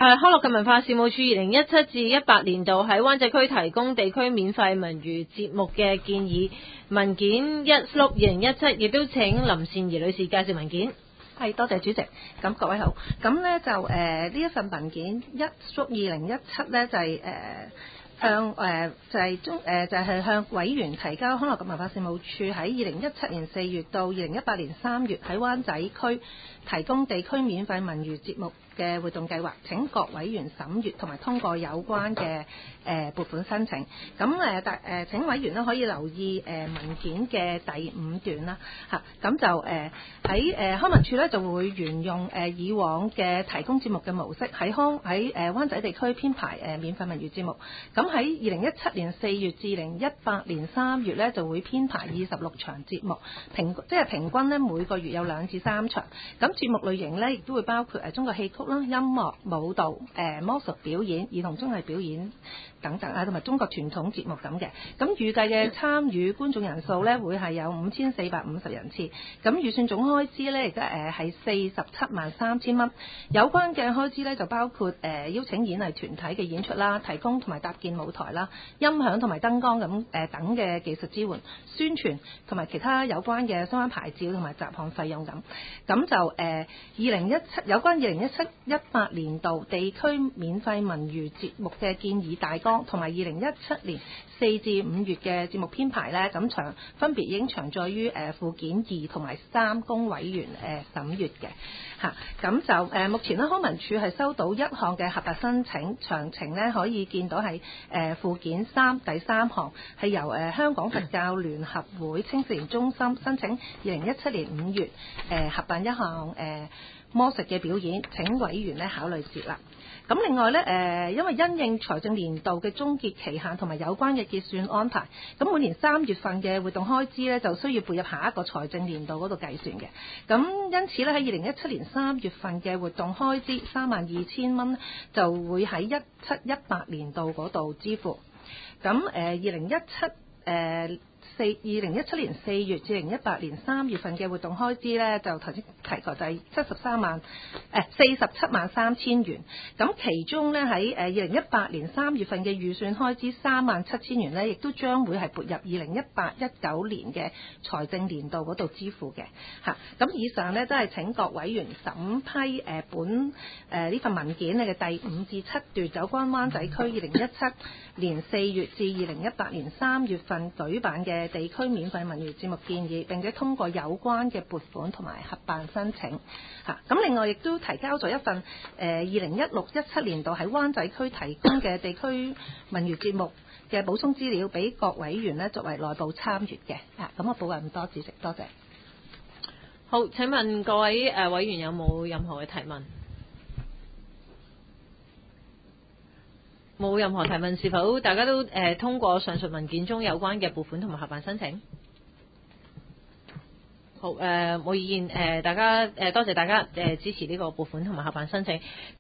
康樂及文化事務處2017至18年度喺灣仔區提供地區免費文娛節目嘅建議文件1/2017，亦都請林善儀女士介紹文件。 係，多謝主席。咁各位好，咁呢就呢一份文件1/2017呢就係向委員提交康樂及文化事務處喺2017年4月到2018年3月喺灣仔區提供地區免費文娛節目嘅活動計劃，請各委員審閱同埋通過有關嘅撥款申請。咁請委員咧可以留意文件嘅第5段啦嚇。咁就喺康文署咧就會沿用以往嘅提供節目嘅模式，喺灣仔地區編排免費文娛節目。咁喺2017年4月至2018年3月咧就會編排26場節目，平均咧每個月有2至3場。咁節目類型咧亦都會包括中國戲曲啦、音樂、舞蹈、魔術表演、兒童綜藝表演等等啊，同埋中國傳統節目咁嘅。咁預計嘅參與觀眾人數咧會係有5450人次。咁預算總開支咧亦都係473000蚊。有關嘅開支咧就包括邀請演藝團體嘅演出啦、提供同埋搭建舞台啦、音響同埋燈光咁等嘅技術支援、宣傳同埋其他有關嘅相關牌照同埋雜項費用咁。咁就有關2017-18年度地區免費文娛節目嘅建議大綱，同埋2017年4至5月嘅節目編排呢，咁分別已經詳載於附件2同埋3供委員審閱嘅嚇。咁就目前呢，康文署係收到一項嘅核發申請，詳情呢可以見到係附件3第3項，係由香港佛教聯合會青少年中心申請2017年5月合辦一項魔術嘅表演，請委員咧考慮接納。咁另外咧因為因應財政年度嘅終結期限同埋有關嘅結算安排，咁每年3月份嘅活動開支咧就需要撥入下一個財政年度嗰度計算嘅。咁因此咧喺2017年3月份嘅活動開支32000蚊就會喺17-18年度嗰度支付。咁2017年4月至2018年3月份嘅活動開支呢，就頭先提過就係473000元。咁其中呢，喺2018年3月份嘅預算開支37000元呢，亦都將會係撥入2018-19年嘅財政年度嗰度支付嘅嚇。咁以上呢，都係請各委員審批呢份文件嘅第5至7段有關灣仔區2017年4月至2018年3月份舉辦嘅地區免費文娛節目建議，並且通過有關嘅撥款同埋合辦申請嚇。咁另外亦都提交咗一份2016-17年度喺灣仔區提供嘅地區文娛節目嘅補充資料，俾各委員呢作為內部參閱嘅嚇。咁我報告咁多，主席，多謝。 好，請問各位委員有冇任何嘅提問？冇任何提問，是否大家都通過上述文件中有關嘅撥款同埋合辦申請？好，冇意見，大家多謝大家支持呢個撥款同埋合辦申請。